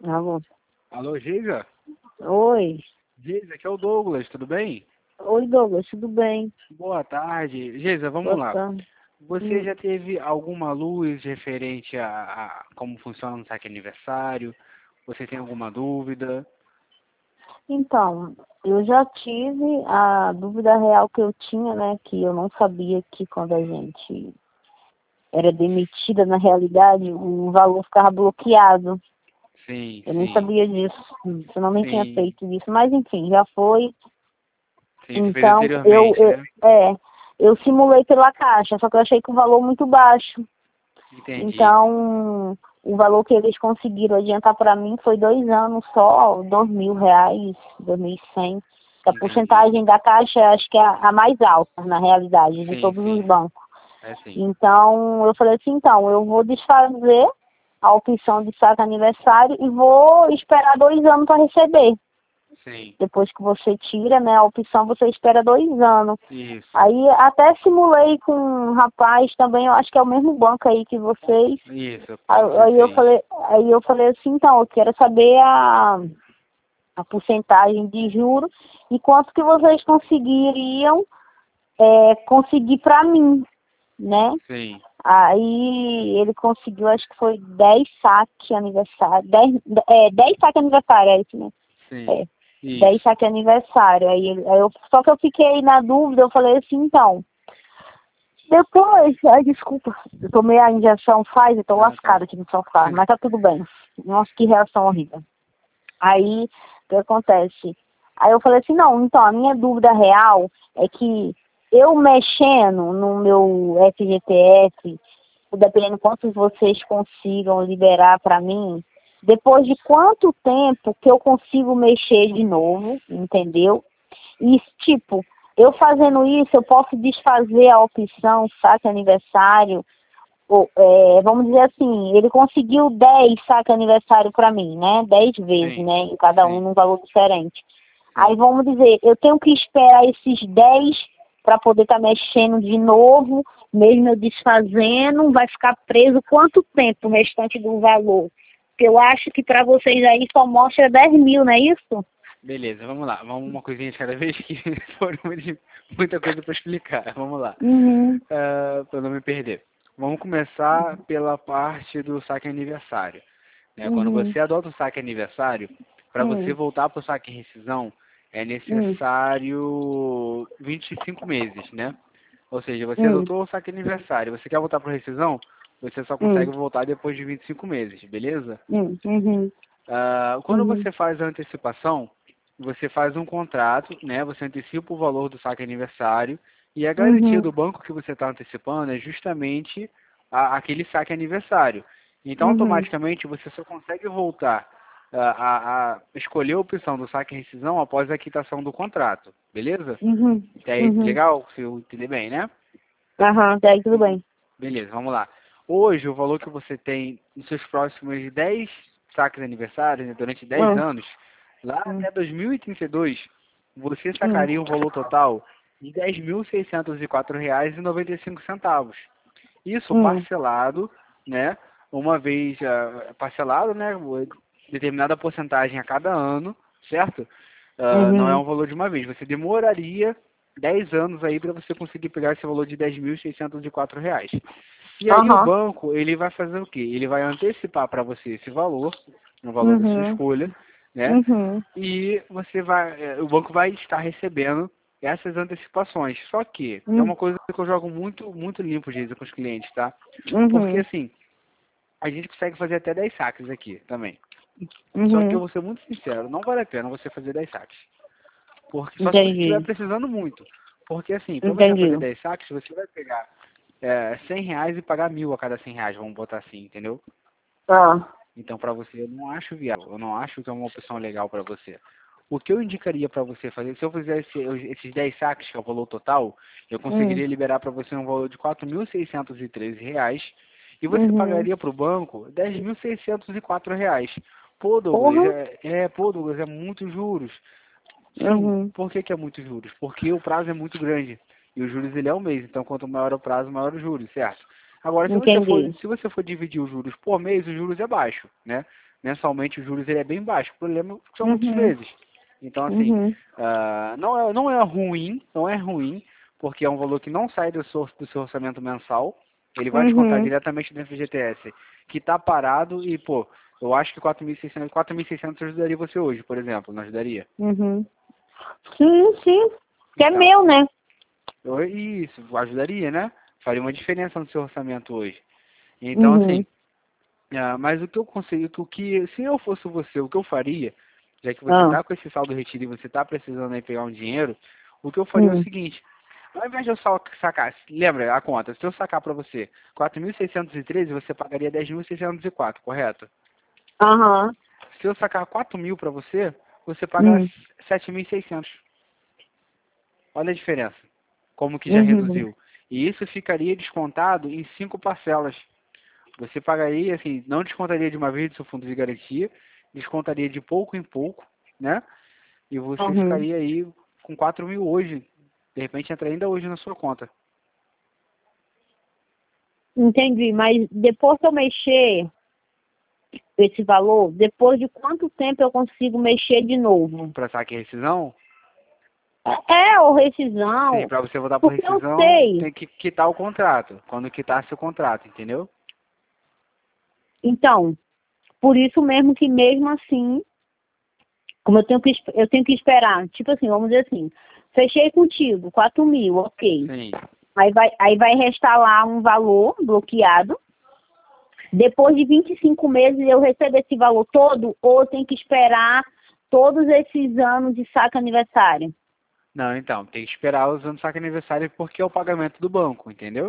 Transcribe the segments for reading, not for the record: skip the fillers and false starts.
Alô? Alô, Geisa? Oi. Geisa, aqui é o Douglas, tudo bem? Oi, Douglas, tudo bem? Boa tarde. Geisa, vamos Boa lá. tarde. Você Hum, já teve alguma luz referente a como funciona o saque aniversário? Você tem alguma dúvida? Então, eu já tive a dúvida real que eu tinha, né? Que eu não sabia que quando a gente era demitida, na realidade, o valor ficava bloqueado. Sim, Eu nem sim, sabia disso. Eu nem tinha sim, feito isso. Mas, enfim, já foi. sim, você fez Então, anteriormente, né? eu simulei pela Caixa, só que eu achei que o valor muito baixo. Entendi, Então, o valor que eles conseguiram adiantar para mim foi 2 anos só, R$ 2.000, 2.100. A entendi. porcentagem da Caixa acho que é a mais alta, na realidade, de Sim, todos os sim, bancos. é sim. Então, eu falei assim, então, eu vou desfazer a opção de saque aniversário e vou esperar 2 anos para receber. Sim, Depois que você tira, né, a opção, você espera 2 anos. isso, Aí até simulei com um rapaz também, eu acho que é o mesmo banco aí que vocês. isso, Aí, pode ser aí eu sim. falei, aí eu falei assim, então, eu quero saber a porcentagem de juros e quanto que vocês conseguiriam conseguir para mim, né? Sim, Aí ele conseguiu, acho que foi 10 saques aniversário, 10 saques aniversário, é isso, né? sim, É, 10 isso. saques aniversário. Só que eu fiquei na dúvida, eu falei assim, então, depois, ai, desculpa, eu tomei a injeção Pfizer, eu tô Ah, tá. lascada aqui no sofá, mas tá tudo bem. Nossa, que reação horrível. Aí, o que acontece? Aí eu falei assim, não, então, a minha dúvida real é que eu mexendo no meu FGTS, dependendo quantos vocês consigam liberar para mim, depois de quanto tempo que eu consigo mexer de novo, entendeu? E, tipo, eu fazendo isso, eu posso desfazer a opção saque aniversário. Vamos dizer assim, ele conseguiu 10 saque aniversário para mim, né? 10 vezes, Sim, né? Em cada um sim, num valor diferente. Aí sim. vamos dizer, eu tenho que esperar esses 10 para poder estar mexendo de novo, mesmo eu desfazendo, vai ficar preso quanto tempo o restante do valor? Porque eu acho que para vocês aí só mostra 10.000, não é isso? Beleza, vamos lá. Vamos uma coisinha de cada vez que foram muita coisa para explicar. Vamos lá. Uhum, Para não me perder. Vamos começar pela parte do saque aniversário. Né? Quando uhum, você adota o saque aniversário, para você uhum, voltar para o saque em rescisão, é uhum, necessário 25 meses, né? Ou seja, você uhum, adotou o saque aniversário, você quer voltar para rescisão, você só consegue uhum, voltar depois de 25 meses, beleza? uhum, uhum, Quando uhum, você faz a antecipação, você faz um contrato, né? Você antecipa o valor do saque aniversário e a garantia uhum, do banco que você está antecipando é justamente aquele saque aniversário. Então, uhum, automaticamente, você só consegue voltar a escolher a opção do saque e rescisão após a quitação do contrato, beleza? uhum, Até aí, uhum. legal? Se eu entender bem, né? Aham, daí tudo bem. Beleza, vamos lá. Hoje, o valor que você tem nos seus próximos 10 saques aniversários, né, durante 10 Hum, anos, lá hum, até 2032, você hum, sacaria um valor total de R$ 10.604,95. Isso hum, parcelado, né? Uma vez parcelado, né? Determinada porcentagem a cada ano, certo? Não é uhum, um valor de uma vez. Você demoraria 10 anos aí para você conseguir pegar esse valor de R$ 10.604. E aí o aham, banco, ele vai fazer o quê? Ele vai antecipar para você esse valor, no valor da sua uhum, escolha, né? uhum, E você vai, o banco vai estar recebendo essas antecipações. Só que é uhum, uma coisa que eu jogo muito, muito limpo, Geisa, com os clientes, tá? Porque uhum, assim, a gente consegue fazer até 10 saques aqui também. Só que eu uhum, vou ser muito sincero, não vale a pena você fazer 10 saques. Porque só se você estiver entendi, precisando muito. Porque assim, para você entendi. fazer 10 saques, você vai pegar R$ 100 e pagar 1.000 a cada R$ 100, vamos botar assim, entendeu? Ah, Então, para você, eu não acho viável, eu não acho que é uma opção legal para você. O que eu indicaria para você fazer, se eu fizesse esses 10 saques, que é o valor total, eu hum, conseguiria liberar para você um valor de R$ 4.613 e você uhum, pagaria para o banco R$ 10.604. Pô, Douglas, porra, pô, Douglas, é muitos juros. Sim, uhum, por que é muitos juros? Porque o prazo é muito grande e os juros ele é um mês, então quanto maior o prazo, maior os juros, certo? Agora, entendi. se você for dividir os juros por mês, os juros é baixo, né? mensalmente os juros ele é bem baixo. O problema é que são muitos meses. Então, assim, não é ruim, não é ruim, porque é um valor que não sai do seu orçamento mensal. Ele vai descontar diretamente do FGTS, que está parado e, pô, eu acho que 4.600 ajudaria você hoje, por exemplo, não ajudaria? Sim. Que é Então, meu, né? Isso, ajudaria, né? Faria uma diferença no seu orçamento hoje. Então, assim, mas o que eu consigo, se eu fosse você, o que eu faria, já que você está com esse saldo retido e você está precisando aí pegar um dinheiro, o que eu faria é o seguinte: ao invés de eu só sacar, lembra a conta, se eu sacar para você 4.613, você pagaria 10.604, correto? Se eu sacar 4.000 para você, você paga 7.600. Olha a diferença, como que já reduziu. E isso ficaria descontado em 5 parcelas. Você pagaria, assim, não descontaria de uma vez do seu fundo de garantia, descontaria de pouco em pouco, né? E você ficaria aí com 4.000 hoje. De repente entra ainda hoje na sua conta. Entendi, mas depois que eu mexer esse valor, depois de quanto tempo eu consigo mexer de novo? Para saque e rescisão? Ou rescisão. Sim, para você voltar para Porque eu rescisão, sei. tem que quitar o contrato. Quando quitar seu contrato, entendeu? Então, por isso mesmo que mesmo assim, como eu tenho que esperar, tipo assim, vamos dizer assim, fechei contigo, 4.000, ok. Sim. Aí vai restar lá um valor bloqueado. Depois de 25 meses eu recebo esse valor todo ou eu tenho que esperar todos esses anos de saque aniversário? Não, então, tem que esperar os anos do saque aniversário porque é o pagamento do banco, entendeu?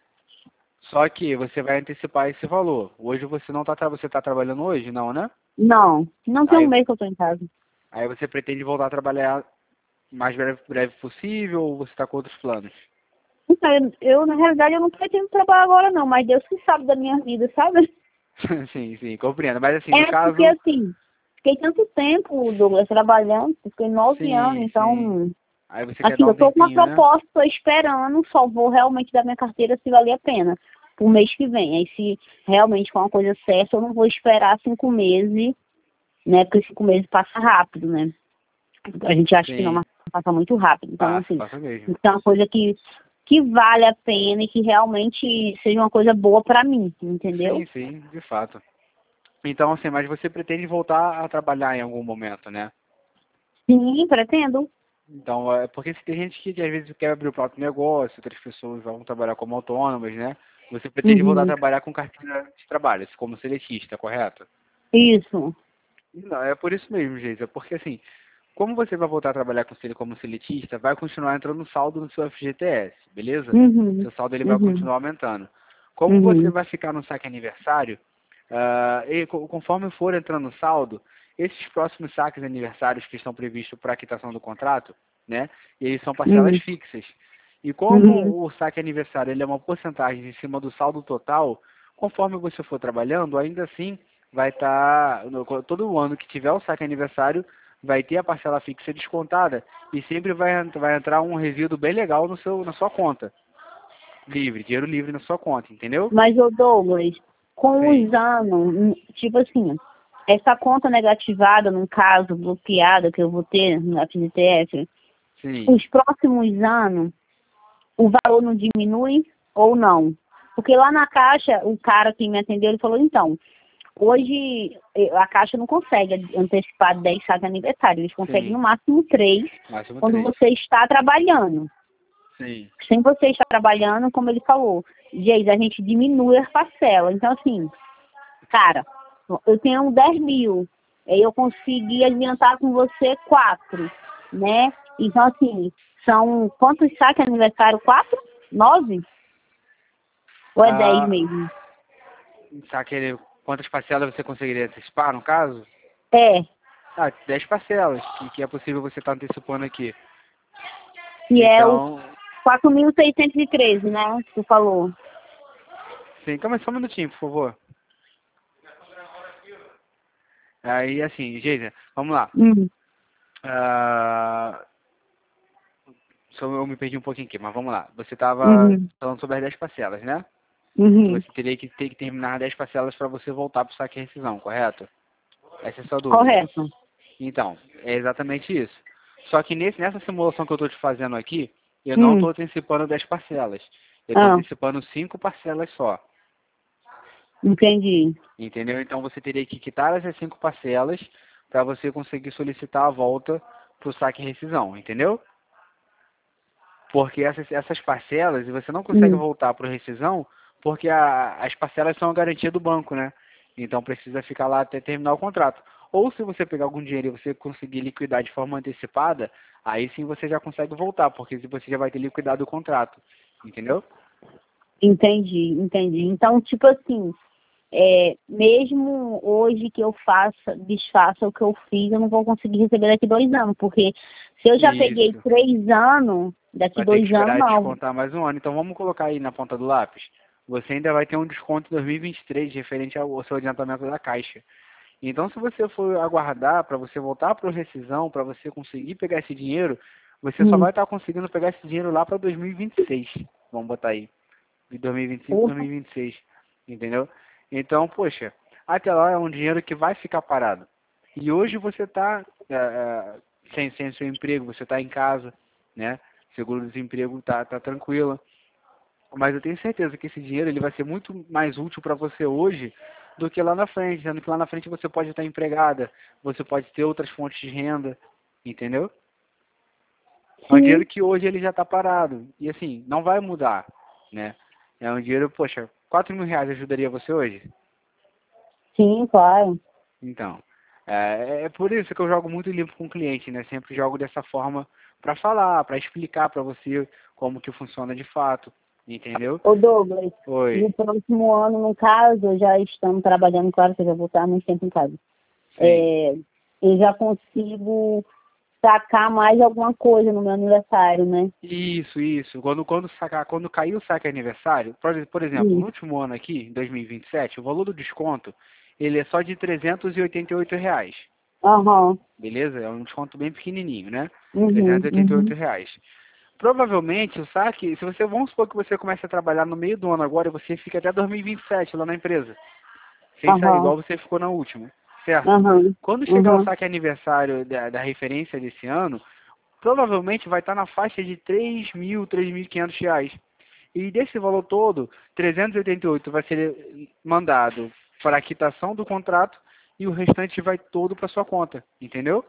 Só que você vai antecipar esse valor. Hoje você não tá, você tá trabalhando hoje, não, né? Não tem um Aí, mês que eu tô em casa. aí você pretende voltar a trabalhar o mais breve possível ou você tá com outros planos? Então, na realidade, eu não pretendo trabalhar agora não, mas Deus que sabe da minha vida, sabe? Sim, compreendo. Mas assim, no Porque caso... assim, fiquei tanto tempo, Douglas, trabalhando, fiquei 9 anos, Sim. então, Aí você quer assim, dar eu um tô com uma tempinho, né? proposta, tô esperando, só vou realmente dar minha carteira se valer a pena, pro mês que vem. Aí se realmente for uma coisa certa, eu não vou esperar 5 meses, né, porque 5 meses passa rápido, né? A gente acha que não, Sim, mas passa muito rápido. Então, assim, passa mesmo. isso é uma coisa que vale a pena e que realmente seja uma coisa boa pra mim, entendeu? Sim, de fato. Então, assim, mas você pretende voltar a trabalhar em algum momento, né? Sim, pretendo. Então, porque se tem gente que às vezes quer abrir o próprio negócio, outras pessoas vão trabalhar como autônomas, né? Você pretende voltar a trabalhar com carteira de trabalho, como seletista, correto? Isso. Não, é por isso mesmo, Geisa, porque assim, como você vai voltar a trabalhar com ele como seletista, vai continuar entrando saldo no seu FGTS, beleza? Seu saldo ele vai continuar aumentando. Como você vai ficar no saque aniversário, conforme for entrando saldo, esses próximos saques aniversários que estão previstos para a quitação do contrato, né? E eles são parcelas fixas. E como o saque aniversário ele é uma porcentagem em cima do saldo total, conforme você for trabalhando, ainda assim vai estar, todo ano que tiver o saque aniversário, vai ter a parcela fixa descontada e sempre vai entrar um resíduo bem legal na sua conta. Livre, dinheiro livre na sua conta, entendeu? Mas, ô Douglas, com Sim, os anos, tipo assim, essa conta negativada, no caso, bloqueada que eu vou ter na FGTS, sim. os próximos anos, o valor não diminui ou não? Porque lá na Caixa, o cara que me atendeu, ele falou, então, hoje a Caixa não consegue antecipar 10 saques de aniversário, eles conseguem Sim, no máximo 3 máximo quando 3. você está trabalhando. Sim. Sem você estar trabalhando, como ele falou, Geis, a gente diminui as parcelas. Então, assim, cara, eu tenho 10.000, aí eu consegui adiantar com você 4, né? Então, assim, são quantos saques de aniversário? 4? 9? Ou é 10 Ah, mesmo? sabe quantas parcelas você conseguiria antecipar, no caso? É, 10 parcelas, que é possível você estar antecipando aqui. que é os Então, 4.613, né? Que tu falou. sim, calma aí, só um minutinho, por favor. Aí, assim, Geisa, vamos lá. Ah, eu me perdi um pouquinho aqui, mas vamos lá. Você estava falando sobre as 10 parcelas, né? Que você teria que terminar 10 parcelas para você voltar para o saque e rescisão, correto? Essa é a sua dúvida. Correto. Então, é exatamente isso. Só que nessa simulação que eu estou te fazendo aqui, eu não estou antecipando 10 parcelas. Eu estou antecipando 5 parcelas só. Entendi. Entendeu? Então você teria que quitar essas 5 parcelas para você conseguir solicitar a volta para o saque e rescisão, entendeu? Porque essas parcelas, você não consegue voltar para a rescisão porque as parcelas são a garantia do banco, né? Então precisa ficar lá até terminar o contrato. Ou se você pegar algum dinheiro e você conseguir liquidar de forma antecipada, aí sim você já consegue voltar, porque você já vai ter liquidado o contrato, entendeu? Entendi. Então, tipo assim, mesmo hoje que eu desfaça o que eu fiz, eu não vou conseguir receber daqui 2 anos, porque se eu já peguei 3 anos, daqui vai ter 2 que anos esperar não. descontar mais um ano. Então vamos colocar aí na ponta do lápis. Você ainda vai ter um desconto em 2023 referente ao seu adiantamento da Caixa. Então, se você for aguardar para você voltar para a rescisão, para você conseguir pegar esse dinheiro, você só vai estar conseguindo pegar esse dinheiro lá para 2026. Vamos botar aí. De 2025 a 2026. Entendeu? Então, poxa, até lá é um dinheiro que vai ficar parado. E hoje você está sem seu emprego, você está em casa, né? Seguro-desemprego tá tranquilo. Mas eu tenho certeza que esse dinheiro ele vai ser muito mais útil para você hoje do que lá na frente, sendo que lá na frente você pode estar empregada, você pode ter outras fontes de renda, entendeu? É um dinheiro que hoje ele já está parado. E assim, não vai mudar, né? É um dinheiro, poxa, 4.000 reais ajudaria você hoje? Sim, claro. Então, é por isso que eu jogo muito limpo com o cliente, né? Sempre jogo dessa forma para falar, para explicar para você como que funciona de fato, entendeu? Ô Douglas, Oi. no próximo ano, no caso, já estamos trabalhando, claro que eu já vou estar muito tempo em casa. Eu já consigo sacar mais alguma coisa no meu aniversário, né? Isso. Quando cair o saque aniversário, por exemplo, no último ano aqui, em 2027, o valor do desconto, ele é só de R$ 388. Aham. Beleza? É um desconto bem pequenininho, né? Uhum. R$ 388. Provavelmente o saque, vamos supor que você comece a trabalhar no meio do ano agora e você fica até 2027 lá na empresa, sem sair, igual você ficou na última, certo? Quando chegar o saque aniversário da referência desse ano, provavelmente vai estar na faixa de R$ 3.000, R$ 3.500. E desse valor todo, 388 vai ser mandado para a quitação do contrato e o restante vai todo para sua conta, entendeu?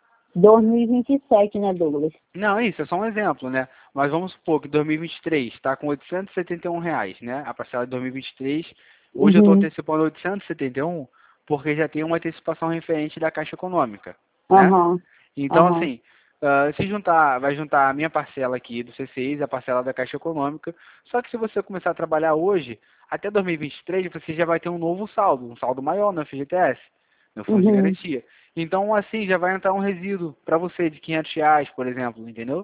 2027, né, Douglas? Não, isso é só um exemplo, né? Mas vamos supor que 2023 está com R$ 871, né? A parcela de 2023. Hoje eu estou antecipando 871 porque já tem uma antecipação referente da Caixa Econômica, né? Então, assim, vai juntar a minha parcela aqui do C6, a parcela da Caixa Econômica. Só que se você começar a trabalhar hoje, até 2023 você já vai ter um novo saldo, um saldo maior no FGTS, no Fundo de Garantia. Então, assim, já vai entrar um resíduo para você de R$ 500, por exemplo, entendeu?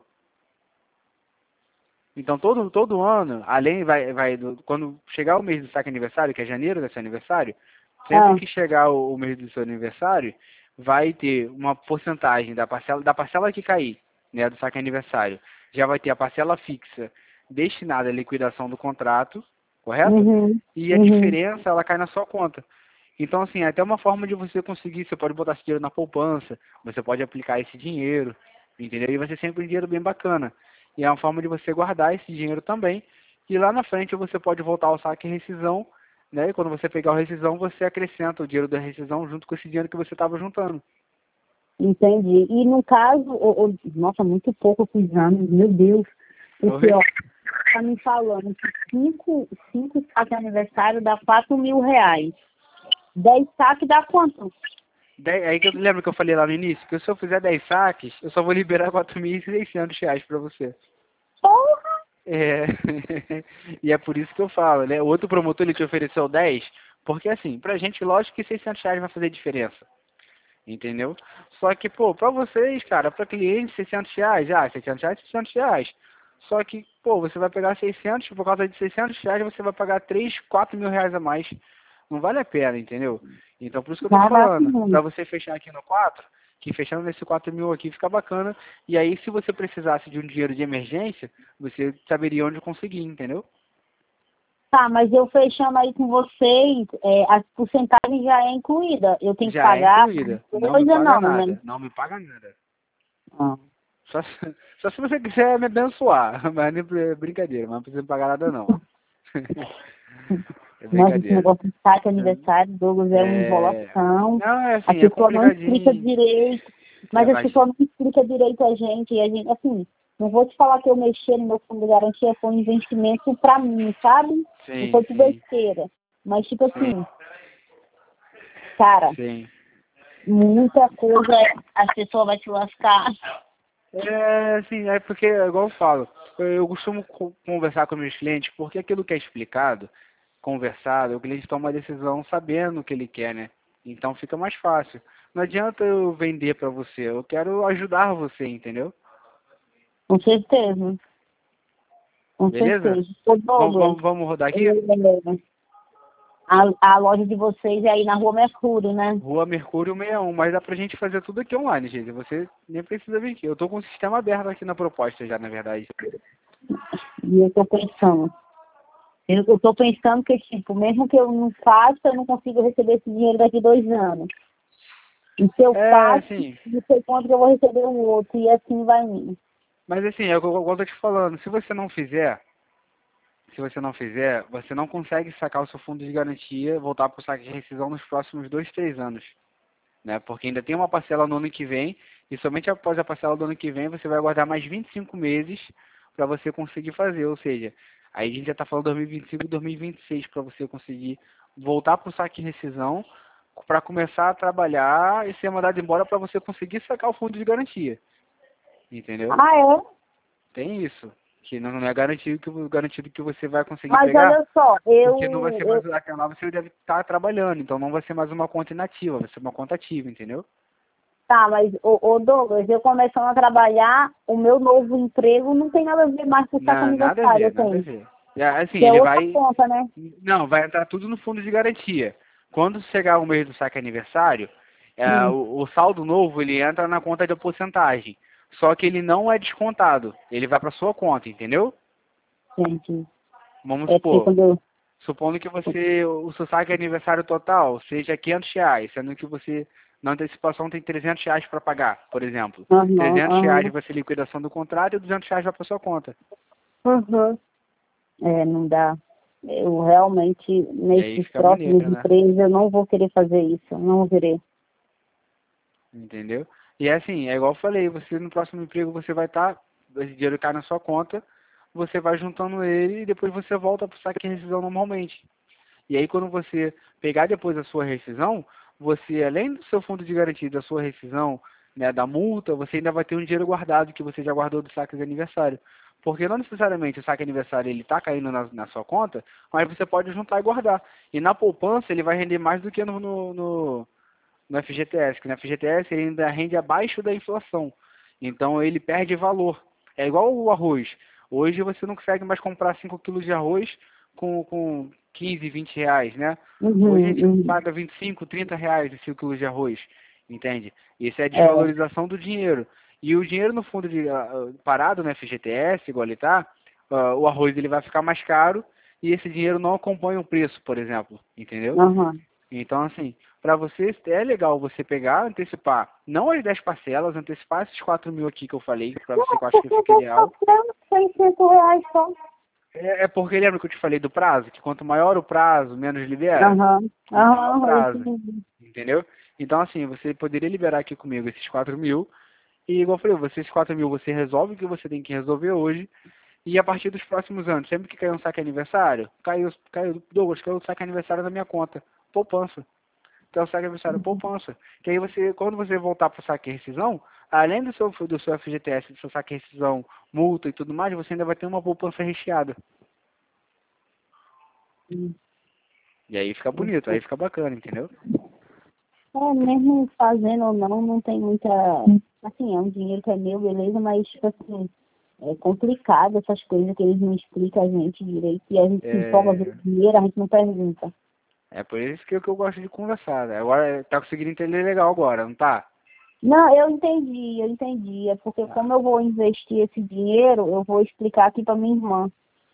Então, todo ano, além, quando chegar o mês do saque aniversário, que é janeiro do seu aniversário, sempre que chegar o mês do seu aniversário, vai ter uma porcentagem da parcela que cair, né, do saque aniversário. Já vai ter a parcela fixa destinada à liquidação do contrato, correto? E a diferença, ela cai na sua conta. Então, assim, é até uma forma de você conseguir, você pode botar esse dinheiro na poupança, você pode aplicar esse dinheiro, entendeu? E vai ser sempre um dinheiro bem bacana. E é uma forma de você guardar esse dinheiro também. E lá na frente você pode voltar ao saque e rescisão, né? E quando você pegar o rescisão, você acrescenta o dinheiro da rescisão junto com esse dinheiro que você estava juntando. Entendi. E no caso, nossa, muito pouco eu fiz anos, meu Deus. Porque, ó, tá me falando que cinco saques de aniversário dá R$ 4.000. 10 saques dá quanto? Aí que eu lembro que eu falei lá no início, que se eu fizer 10 saques, eu só vou liberar R$ 4.600 para você. Porra! É, e é por isso que eu falo, né? O outro promotor ele te ofereceu 10, porque assim, pra gente, lógico que R$ 600 vai fazer diferença, entendeu? Só que, pô, pra vocês, cara, pra cliente, R$ 600, R$ 600, R$ 600. Só que, pô, você vai pegar 600, por causa de R$ 600 você vai pagar 3, R$ 4.000 a mais. Não vale a pena, entendeu? Então, por isso que eu tô te falando, pra você fechar aqui no 4, que fechando nesse 4.000 aqui fica bacana. E aí, se você precisasse de um dinheiro de emergência, você saberia onde conseguir, entendeu? Tá, mas eu fechando aí com vocês, a porcentagem já é incluída. Eu tenho que Já é pagar incluída. Não me coisa paga não, né? nada. Não me paga nada. Ah. Só se, só se você quiser me abençoar. Mas nem brincadeira, mas não precisa me pagar nada não. É Nossa, esse brincadeira. negócio de saque aniversário, Douglas, é uma É... enrolação. Não, é A assim, é pessoa não explica complicadinho. direito, mas É, a mas pessoa não explica direito e a gente, assim, não vou te falar que eu mexi no meu fundo de garantia, foi um investimento pra mim, sabe? Não sim, foi por sim, besteira. Mas, tipo sim, assim, cara, sim. muita coisa as pessoas vão te lascar. É, assim, é porque, igual eu falo, eu costumo conversar com meus clientes porque aquilo que é explicado, conversado, o cliente toma uma decisão sabendo o que ele quer, né? Então fica mais fácil. Não adianta eu vender para você, eu quero ajudar você, entendeu? Com certeza, com Beleza? certeza. Ô, Douglas, Vamos rodar aqui? é, a loja de vocês é aí na Rua Mercúrio, né? Rua Mercúrio 61, mas dá pra gente fazer tudo aqui online, gente. Você nem precisa vir aqui. Eu tô com o sistema aberto aqui na proposta já, na verdade. E eu tô pensando. Eu tô pensando que, tipo, mesmo que eu não faça, eu não consigo receber esse dinheiro daqui 2 anos. E se eu É, faço, assim, não sei quanto que eu vou receber o outro, e assim vai indo. mas assim, é o que eu tô te falando. Você não consegue sacar o seu fundo de garantia, voltar para o saque de rescisão nos próximos 2, 3 anos, né? Porque ainda tem uma parcela no ano que vem, e somente após a parcela do ano que vem você vai guardar mais 25 meses para você conseguir fazer. Ou seja, aí a gente já está falando 2025 e 2026 para você conseguir voltar para o saque de rescisão para começar a trabalhar e ser mandado embora para você conseguir sacar o fundo de garantia. Entendeu? Ah, é? Tem isso. Que não é garantido que você vai conseguir Mas pegar. olha só, Porque não vai ser mais, aquela você deve estar trabalhando, então não vai ser mais uma conta inativa, vai ser uma conta ativa, entendeu? tá, mas, ô Douglas, eu começando a trabalhar, o meu novo emprego não tem nada a ver mais com o saco Não, nada a aniversário, ver, nada a tem. ver. É, assim, Que é ele outra vai, conta, né? não, vai entrar tudo no fundo de garantia. Quando chegar o mês do saque aniversário, Hum, o saldo novo, ele entra na conta de porcentagem. Só que ele não é descontado, ele vai para sua conta, entendeu? gente. Vamos É porque supor, quando eu... supondo que o seu saque aniversário total seja R$ 500, sendo que você na antecipação tem R$ 300 para pagar, por exemplo. Aham, R$ 300 aham, vai ser liquidação do contrato e R$ 200 vai para sua conta. aham. É, não dá. Eu realmente, E aí nesses fica próximos maneiro, né? empregos, eu não vou querer fazer isso. Eu não vou querer. Entendeu? E é assim, é igual eu falei, você no próximo emprego você vai estar, esse dinheiro cai na sua conta, você vai juntando ele e depois você volta para o saque de rescisão normalmente. E aí quando você pegar depois a sua rescisão, você, além do seu fundo de garantia da sua rescisão, né, da multa, você ainda vai ter um dinheiro guardado que você já guardou do saque de aniversário. Porque não necessariamente o saque de aniversário ele está caindo na sua conta, mas você pode juntar e guardar. E na poupança ele vai render mais do que no FGTS, que no FGTS ele ainda rende abaixo da inflação. Então ele perde valor. É igual o arroz. Hoje você não consegue mais comprar 5 quilos de arroz com 15, R$ 20, né? Hoje a Uhum, gente uhum. paga 25, R$ 30 de 5 quilos de arroz, entende? Isso é a É, desvalorização do dinheiro. E o dinheiro no fundo parado no FGTS, igual ele está, o arroz ele vai ficar mais caro e esse dinheiro não acompanha o preço, por exemplo, entendeu? aham. Então, assim, para você é legal você pegar, antecipar, não as 10 parcelas, antecipar esses 4.000 aqui que eu falei, para você que eu acho que Porque fica eu ideal. tô pagando R$ 600 só. É porque lembra que eu te falei do prazo? Que quanto maior o prazo, menos libera? Aham, Então é o aham, eu prazo, entendi. entendeu? Então, assim, você poderia liberar aqui comigo esses 4.000, e igual eu falei, esses 4.000 você resolve o que você tem que resolver hoje, e a partir dos próximos anos, sempre que cair um saque aniversário, Douglas, caiu o saque aniversário na minha conta, poupança. Então, o saque aniversário poupança. Que aí você, quando você voltar para o saque rescisão, além do seu FGTS, do seu saque rescisão, multa e tudo mais, você ainda vai ter uma poupança recheada. Hum. E aí fica bonito, aí fica bacana, entendeu? É, mesmo fazendo ou não, não tem muita... Assim, é um dinheiro que é meu, beleza, mas, tipo assim, é complicado essas coisas que eles não explicam a gente direito. E a gente se empolga ver É, o dinheiro, a gente não pergunta. é por isso que eu gosto de conversar, né? Agora, tá conseguindo entender legal agora, não tá? Não, eu entendi, eu entendi. É porque Ah, como eu vou investir esse dinheiro, eu vou explicar aqui para minha irmã.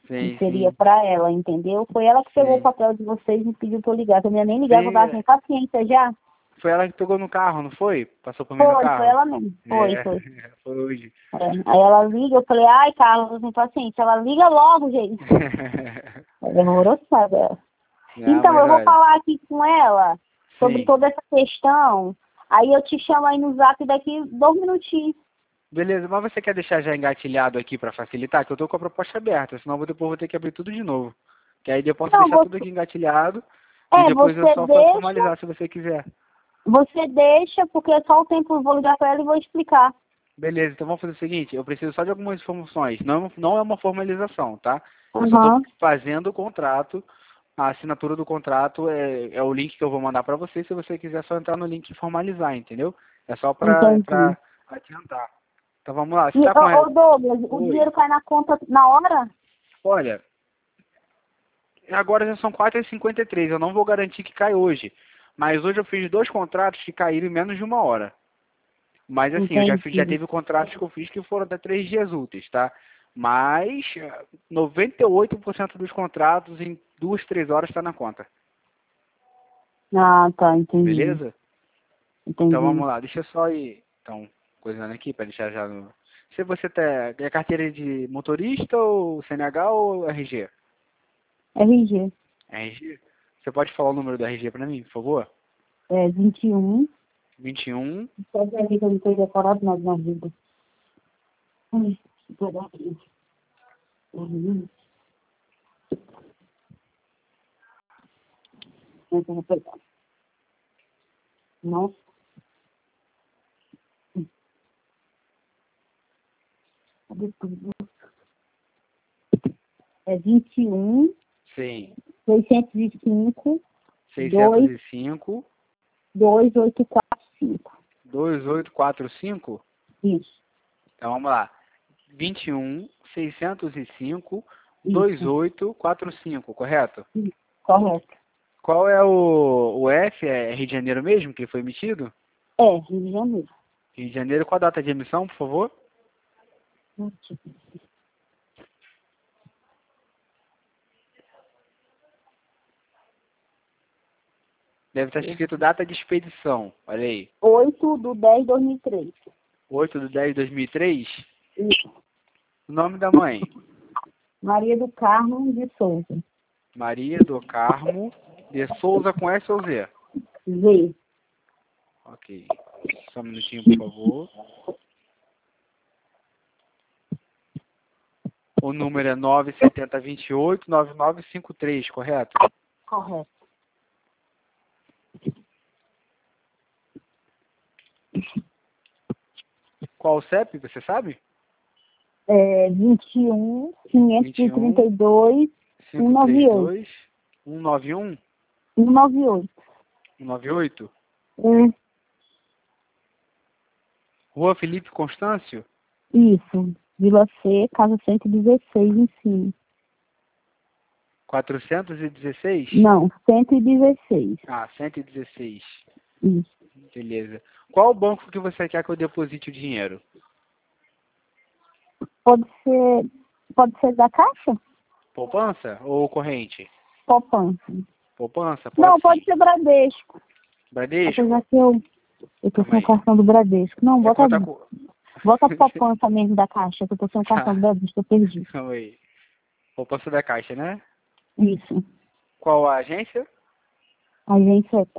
que Sim, seria sim, para ela, entendeu? Foi ela que pegou o sim. papel de vocês e me pediu para eu ligar. Que eu não ia nem ligar, que eu Sim, tava sem paciência já. foi ela que pegou no carro, não foi? Passou por mim no Foi carro? ela mesmo. Foi, É, foi. foi hoje. É. Aí ela liga, eu falei, ai, Carla, eu tô sem paciência. Ela liga logo, gente. Ela demorou, sabe? Não, Então, mas eu vou olha, falar aqui com ela sobre sim. toda essa questão. Aí eu te chamo aí no zap daqui 2 minutinhos. Beleza, mas você quer deixar já engatilhado aqui para facilitar? Que eu tô com a proposta aberta, senão depois vou ter que abrir tudo de novo. Que aí eu posso Não, deixar tudo aqui engatilhado e depois eu você só for deixa, formalizar se você quiser. porque é só o tempo, eu vou ligar para ela e vou explicar. Beleza, então vamos fazer o seguinte, eu preciso só de algumas informações, não é uma formalização, tá? Eu só estou Aham, fazendo o contrato, a assinatura do contrato é o link que eu vou mandar para você, se você quiser só entrar no link e formalizar, entendeu? É só entendi. para adiantar. Então vamos lá, você E, está com a... Douglas, o Oi, dinheiro cai na conta na hora? olha, agora já são 4h53, eu não vou garantir que cai hoje, mas hoje eu fiz 2 contratos que caíram em menos de 1 hora. Mas assim, já Entendi. teve contratos que eu fiz que foram até 3 dias úteis, tá? Mas 98% dos contratos em 2, 3 horas está na conta. Ah, tá, entendi. Beleza? Então Entendi. vamos lá, deixa eu só ir, então, coisando aqui para deixar já no... Se você é carteira de motorista ou CNH ou RG? RG. RG? Você pode falar o número do RG para mim, por favor? É 21. 21. Só pra ver que eu não tô decorado na minha vida. Ai, vou dar aqui. Uhum. Eu vou pegar. Nossa. Cadê tudo? É 21, Sim. 605, 2, 605. 2845. 2845. Isso, Então vamos lá. 21 605 isso, 2845, correto? isso. Correto. Qual é o F? É Rio de Janeiro mesmo que foi emitido? É, Rio de Janeiro. Rio de Janeiro, qual a data de emissão, por favor? Deve estar escrito data de expedição. Olha aí. 8/10/2003. 8/10/2003. Isso. O nome da mãe? Maria do Carmo de Souza. Maria do Carmo de Souza com S ou Z? Z. Ok. Só um minutinho, por favor. O número é 97028-9953, correto? Correto. Qual o CEP, você sabe? É 21, 21 532, 198. 532 191 198. 198. É, Rua Felipe Constâncio, isso. Vila C, casa 116 em cima. 416. Não, 116. Ah, 116. Isso. Beleza. Qual o banco que você quer que eu deposite o dinheiro? Pode ser, pode ser da Caixa? Poupança ou corrente? Poupança. Poupança, Não, pode pode sim. ser Bradesco. Apesar Bradesco? que eu tô Calma sem o aí. cartão do Bradesco. Não, É bota, conta com... bota poupança mesmo da Caixa, que eu tô sem o cartão do Tá, Bradesco, eu perdi. calma aí. Poupança da Caixa, né? Isso. Qual a agência? A agência é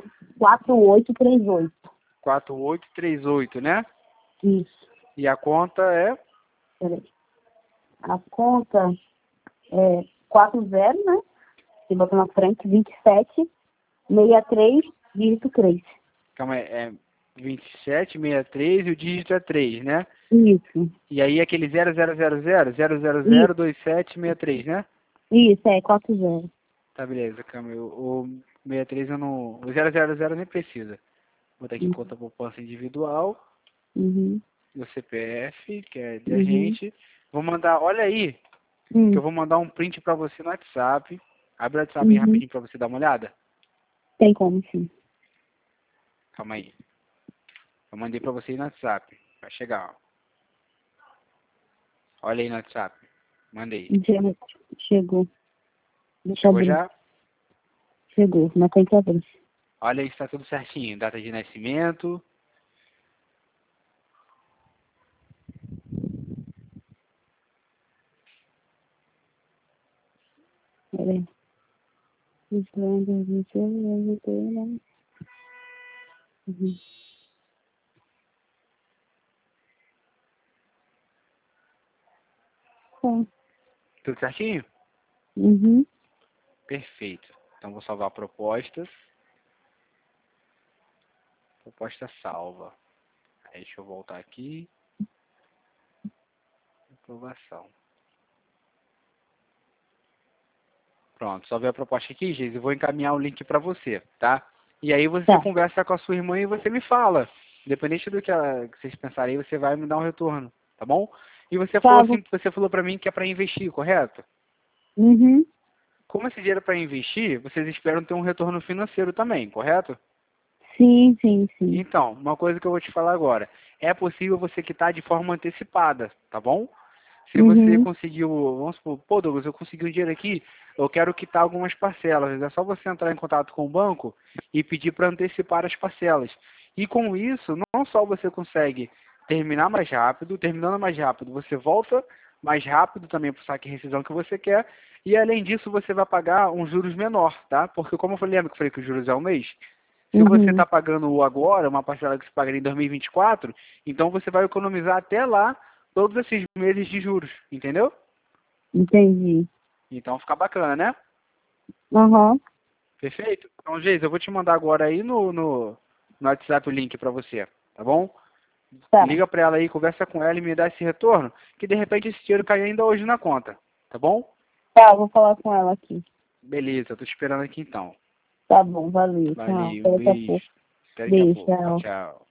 4838. 4838, né? Isso. E a conta é Peraí. A conta é 40, né? Você bota na frente, 27, 63, dígito 3. calma aí, é 2763 e o dígito é 3, né? Isso. E aí aquele 0000 Isso. 0002763, né? Isso, é 40. Tá, beleza, calma aí. O 63 eu não... O 000 nem precisa. Vou botar aqui Isso. conta poupança individual, Uhum. o CPF, que é de Uhum. agente. Vou mandar, olha aí, que eu vou mandar um print pra você no WhatsApp. Abre o WhatsApp aí Uhum. rapidinho pra você dar uma olhada. Tem como, sim. Calma aí. Eu mandei pra você aí no WhatsApp. Vai chegar, ó. Olha aí no WhatsApp. Mandei. Chegou. Deixa Chegou abrir. já? Chegou, mas tem que abrir. Olha aí, está tudo certinho. Data de nascimento. Peraí. Uhum. Tá. Tudo certinho? Uhum. Perfeito. Então vou salvar propostas. Proposta salva. Aí deixa eu voltar aqui. Aprovação. Pronto, salvei a proposta aqui, Geise. Eu vou encaminhar o link para você, tá? E aí você Tá. conversa com a sua irmã e você me fala. Independente do que, que vocês pensarem, você vai me dar um retorno, tá bom? E você falou Pago. assim, você falou para mim que é para investir, correto? Uhum. Como esse dinheiro é para investir, vocês esperam ter um retorno financeiro também, correto? Sim, sim, sim. Então, uma coisa que eu vou te falar agora. É possível você quitar de forma antecipada, tá bom? Se você Uhum. conseguiu, vamos supor, pô Douglas, eu consegui um dinheiro aqui, eu quero quitar algumas parcelas. É só você entrar em contato com o banco e pedir para antecipar as parcelas. E com isso, não só você consegue terminar mais rápido, terminando mais rápido, você volta mais rápido também para o saque e rescisão que você quer, e além disso você vai pagar um juros menor, tá? Porque como eu falei, lembra que eu falei que os juros é um mês? Se você Uhum. está pagando agora, uma parcela que você pagaria em 2024, então você vai economizar até lá todos esses meses de juros, entendeu? Entendi. Então fica bacana, né? Aham. Perfeito? Então, Geis, eu vou te mandar agora aí no WhatsApp o link para você, tá bom? Tá. Liga para ela aí, conversa com ela e me dá esse retorno, que de repente esse dinheiro cai ainda hoje na conta, tá bom? Tá, vou falar com ela aqui. Beleza, eu tô te esperando aqui então. Tá bom, valeu. Tchau. Valeu, Até um daqui a beijo. pouco. Até daqui a Beijo, pouco. Tchau, tchau. tchau.